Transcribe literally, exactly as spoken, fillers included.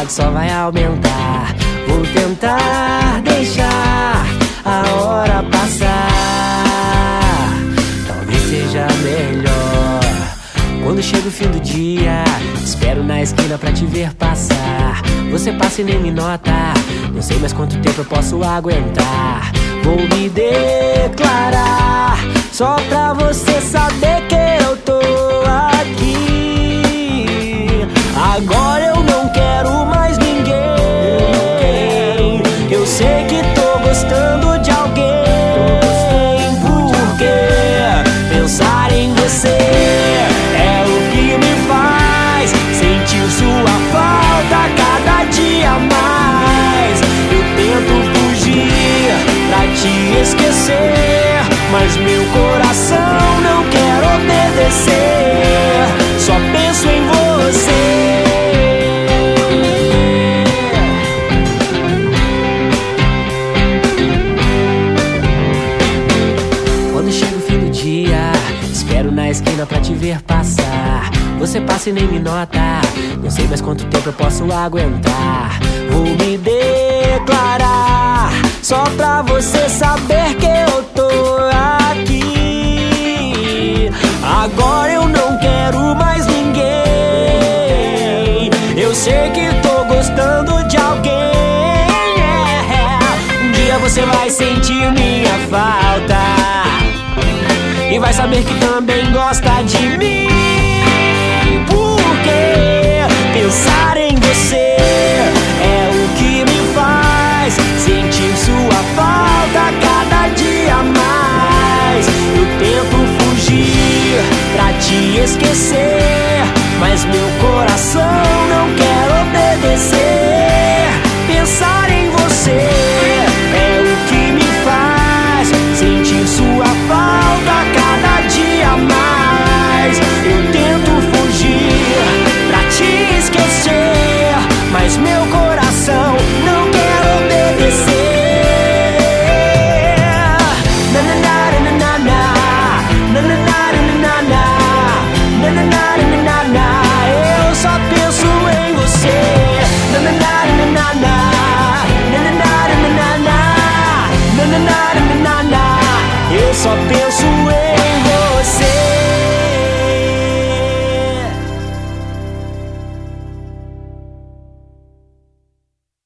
saudade só vai aumentar. Vou tentar deixar a hora passar, talvez seja melhor. Quando chega o fim do dia, espero na esquina pra te ver passar. Você passa e nem me nota, não sei mais quanto tempo eu posso aguentar. Vou me declarar, só pra você saber que eu tô aqui. Agora eu não quero mais ninguém. Eu sei que tô gostando de alguém, porque pensar em você é o que me faz sentir sua falta cada dia mais. Eu tento fugir pra te esquecer, mas meu coração não quer obedecer. Só penso em você. Quando chega o fim do dia, espero na esquina pra te ver passar. Você passa e nem me nota, não sei mais quanto tempo eu posso aguentar. Vou me declarar, só pra você saber que eu tô aqui. Agora eu não quero mais ninguém. Eu sei que tô gostando de alguém. Um dia você vai sentir minha falta e vai saber que também gosta de mim. Porque pensar em você é o que me faz sentir sua falta cada dia mais. Eu tento fugir pra te esquecer, mas meu coração não quer obedecer. Pensar em você é o que me faz sentir sua falta cada dia mais. Eu tento fugir pra te esquecer, mas meu coração não quer obedecer. Na na na na na na, na na na na na, na na na na na. Eu só penso em você. Na na na na na na, na na na na na, na na na na na. Eu só penso